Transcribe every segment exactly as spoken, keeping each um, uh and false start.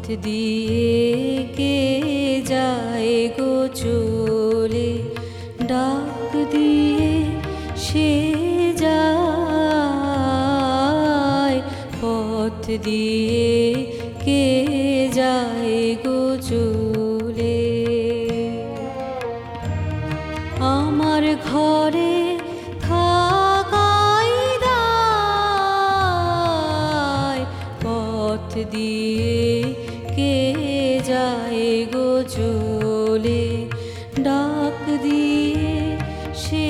দিয়ে কে যায় গো চলে, ডাক দিয়ে সে যায়। পথ দিয়ে কে যায় গো চলে, আমার ঘরে থাকাই দায়। পথ দিয়ে কে যায় গো চলে, ডাক দিয়ে সে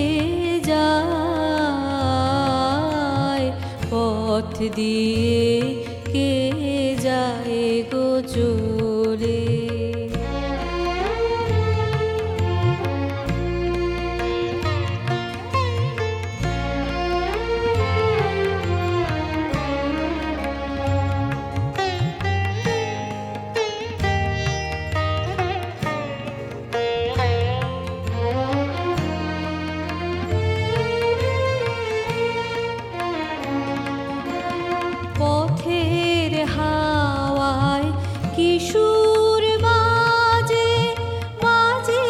যায়। পথ দিয়ে কে যায় গো চলে। পথের হাওয়ায় কিশোর বাজে বাজে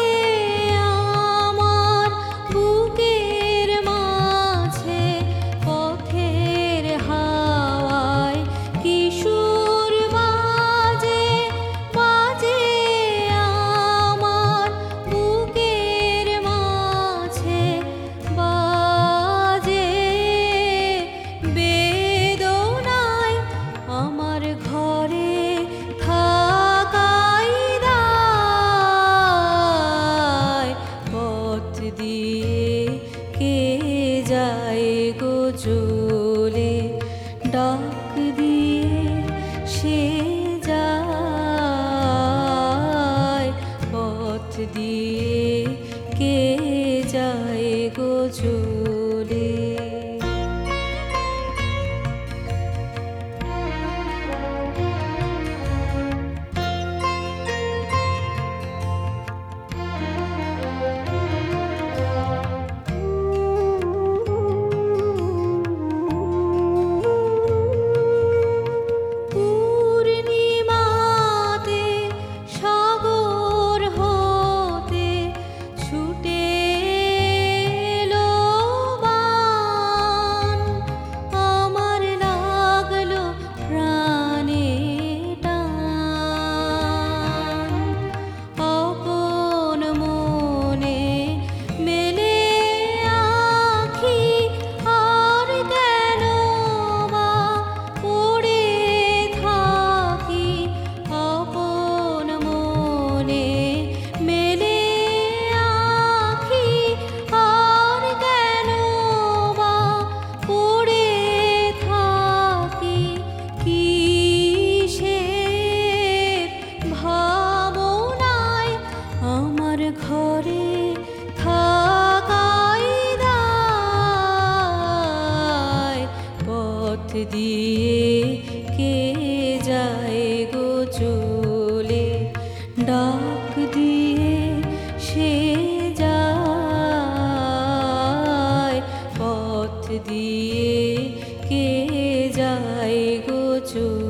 আমার বুকের মাঝে। পথের হাওয়ায় কিশোর বাজে বাজে আমার বুকের মাঝে, বাজে আমার ঘরে থাকাই দায়। পথ দিয়ে কে যায় গো চলে, ডাক দিয়ে সে যায়। পথ দিয়ে কে যায় গো চলে। ঘরে থাকাই দায়। পথ দিয়ে কে যায় গো চলে, ডাক দিয়ে সে যায়। পথ দিয়ে কে যায় গো চলে।